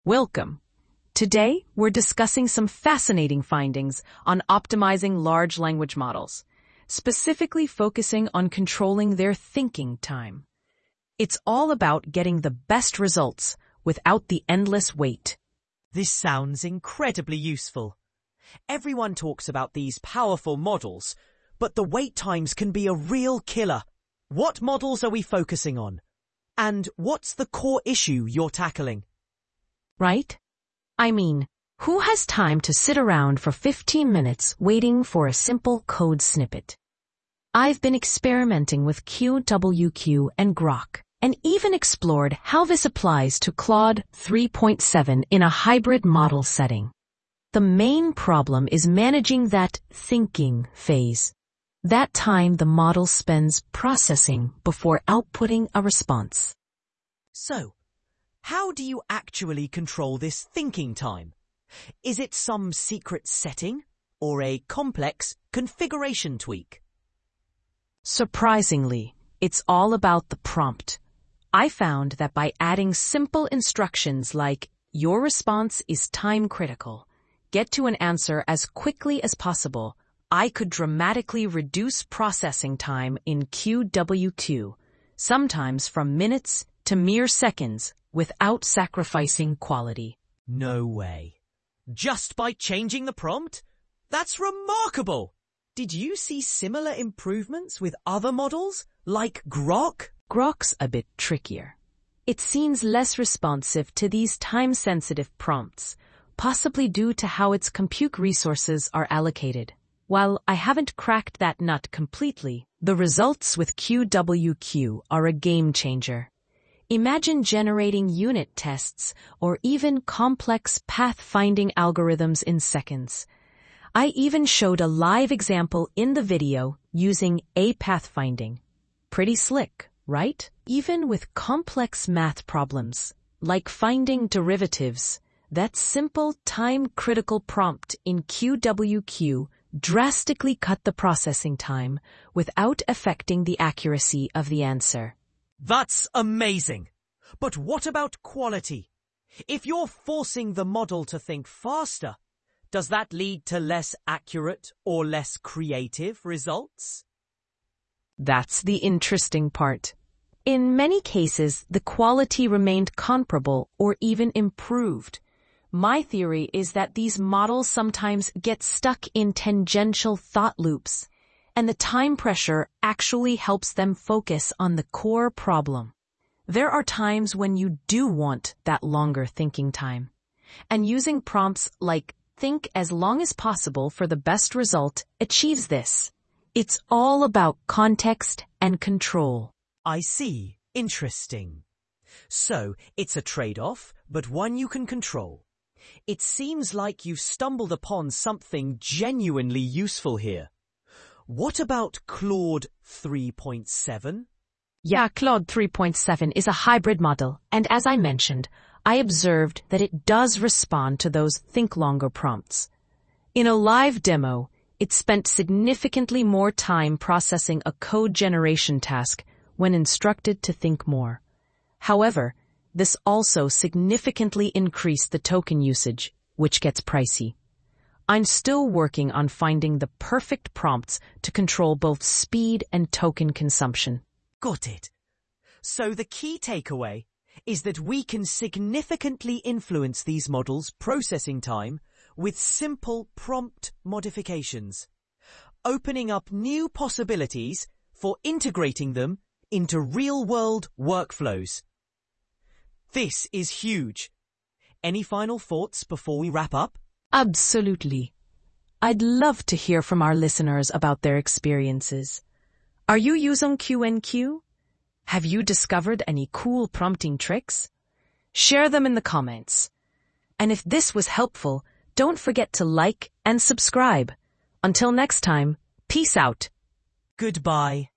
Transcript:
Welcome. Today, we're discussing some fascinating findings on optimizing large language models, specifically focusing on controlling their thinking time. It's all about getting the best results without the endless wait. This sounds incredibly useful. Everyone talks about these powerful models, but the wait times can be a real killer. What models are we focusing on? And what's the core issue you're tackling? Right? I mean, who has time to sit around for 15 minutes waiting for a simple code snippet? I've been experimenting with QWQ and Grok, and even explored how this applies to Claude 3.7 in a hybrid model setting. The main problem is managing that thinking phase. That time the model spends processing before outputting a response. So, how do you actually control this thinking time? Is it some secret setting or a complex configuration tweak? Surprisingly, it's all about the prompt. I found that by adding simple instructions like, your response is time critical, get to an answer as quickly as possible, I could dramatically reduce processing time in QWQ, sometimes from minutes to mere seconds, without sacrificing quality. No way. Just by changing the prompt? That's remarkable! Did you see similar improvements with other models, like Grok? Grok's a bit trickier. It seems less responsive to these time-sensitive prompts, possibly due to how its compute resources are allocated. While I haven't cracked that nut completely, the results with QWQ are a game changer. Imagine generating unit tests or even complex path-finding algorithms in seconds. I even showed a live example in the video using pathfinding. Pretty slick, right? Even with complex math problems, like finding derivatives, that simple time-critical prompt in QWQ drastically cut the processing time without affecting the accuracy of the answer. That's amazing! But what about quality? If you're forcing the model to think faster, does that lead to less accurate or less creative results? That's the interesting part. In many cases, the quality remained comparable or even improved. My theory is that these models sometimes get stuck in tangential thought loops, and the time pressure actually helps them focus on the core problem. There are times when you do want that longer thinking time, and using prompts like think as long as possible for the best result achieves this. It's all about context and control. I see. Interesting. So, it's a trade-off, but one you can control. It seems like you've stumbled upon something genuinely useful here. What about Claude 3.7? Yeah, Claude 3.7 is a hybrid model, and as I mentioned, I observed that it does respond to those think longer prompts. In a live demo, it spent significantly more time processing a code generation task when instructed to think more. However, this also significantly increased the token usage, which gets pricey. I'm still working on finding the perfect prompts to control both speed and token consumption. Got it. So the key takeaway is that we can significantly influence these models' processing time with simple prompt modifications, opening up new possibilities for integrating them into real-world workflows. This is huge. Any final thoughts before we wrap up? Absolutely. I'd love to hear from our listeners about their experiences. Are you using QNQ? Have you discovered any cool prompting tricks? Share them in the comments. And if this was helpful, don't forget to like and subscribe. Until next time, peace out. Goodbye.